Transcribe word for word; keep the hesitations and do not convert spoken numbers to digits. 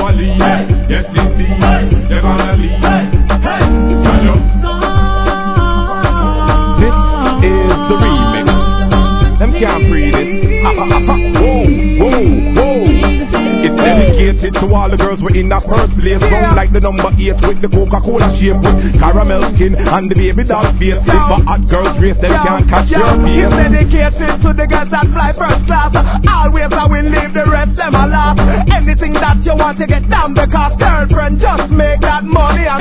a leave. Yes, indeed, they're gonna leave. This is the remix. Them can't breathe it. Whoa, whoa, whoa. It's dedicated to all the girls we're in that first place. Round like the number eight with the Coca-Cola shape, with caramel skin and the baby doll face. If a hot girls race, them can't catch your pace. It's dedicated to the girls that fly first class. Always I will leave the rest them a laugh. Anything that you want to get down because girlfriend just make that money.